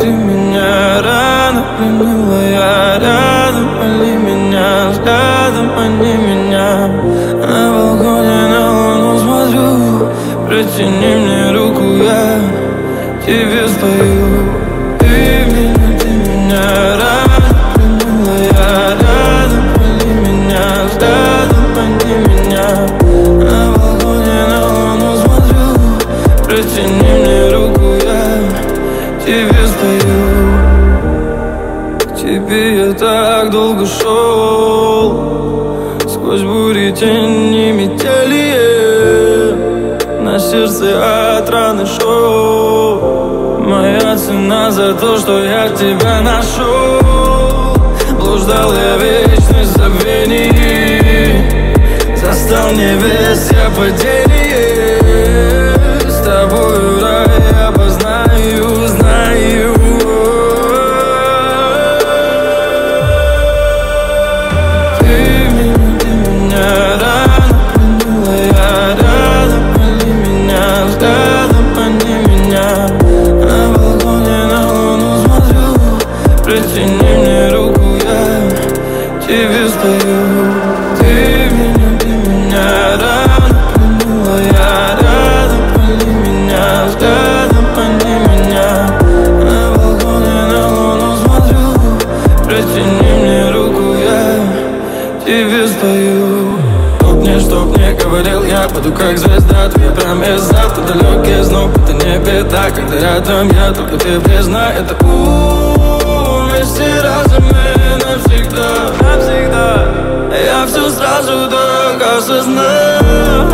ты меня рано пленила, я рядом, пали меня взглядом, они меня. На балконе на луну смотрю, протяни мне руку, я тебе спою. Ты меня рано пленила, я рядом, пали меня взглядом, они меня. На балконе на луну смотрю, протяни мне руку, я тебе спою. К тебе я так долго шел, сквозь бури, тени, метели. На сердце от раны шел. Моя цена за то, что я тебя нашел. Блуждал я вечность забвений, застал небес я падение. С тобою рай я познаю, знаю. Ты меня рано пленила, я рядом, пали меня взглядом, они меня. На балконе на луну смотрю, протяни мне руку, я тебе спою. Ты меня рано пленила, я рядом, пали меня взглядом, они меня. На балконе на луну смотрю, протяни мне руку, я тебе спою. Чтоб не говорил, я буду как звезда. Твоя промес завтра далекий знов, это не беда. Когда рядом я, только ты бездна. Это вместе разом мы навсегда, навсегда. Я все сразу так осознал.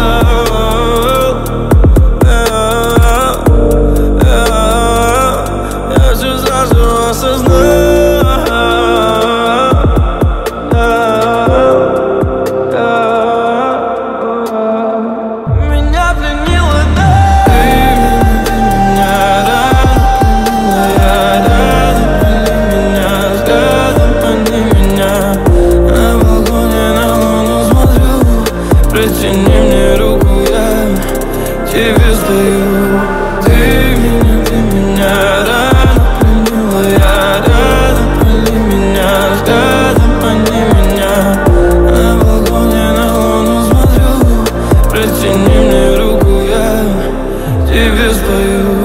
Я все сразу осознал. Протяни мне руку, я тебе спою. Ты меня рано пленила, я рядом, пали меня взглядом, они меня. На балконе на луну смотрю, протяни мне руку, я тебе спою.